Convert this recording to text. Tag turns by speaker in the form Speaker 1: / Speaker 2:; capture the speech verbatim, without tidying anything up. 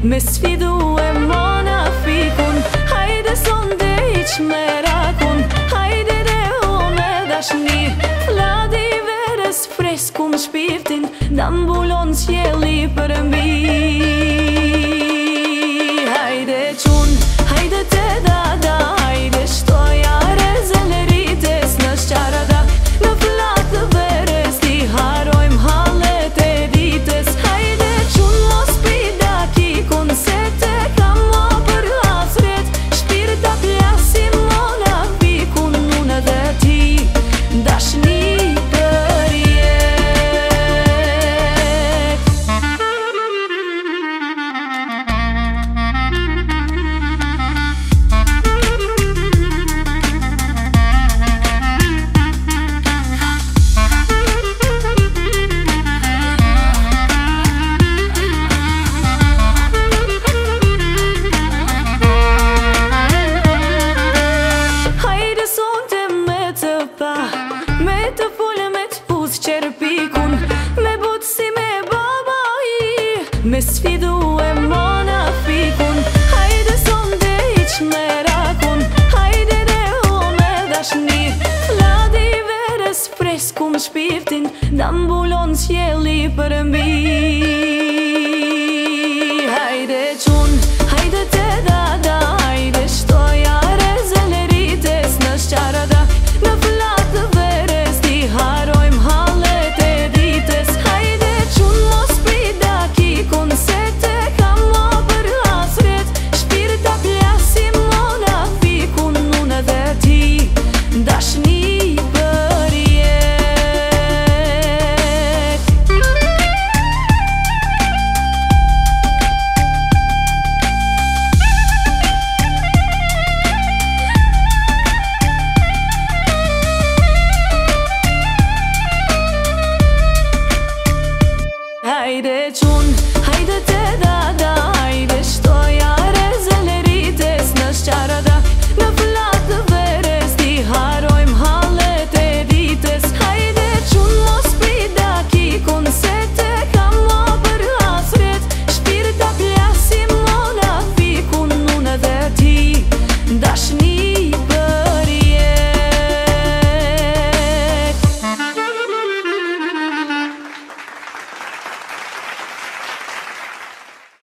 Speaker 1: Me sfidu e mona fikun, hajde sonde iq me rakun, hajde dhe o me dashni, fladi veres freskum shpirtin, da mbulon qjeli për mi. Hajde qun, hajde te dada, hajde shtoja rezellerites në shqarada, në flak të veres ti harojm hallet e dites. Hajde qun mos pidaki kun se te kam mo për hasret, shpirta plasim mona fikun unë dhe ti, dashni për jet. Hajde sonte me të pa, me të fole me të pus qerpikun, me but si me baba i, me sfidu e mona fikun. Hajde sonde iq me rakun, hajde dhe o me dashni, fladi veres freskum shpirtin, da mbulon qjeli për mi.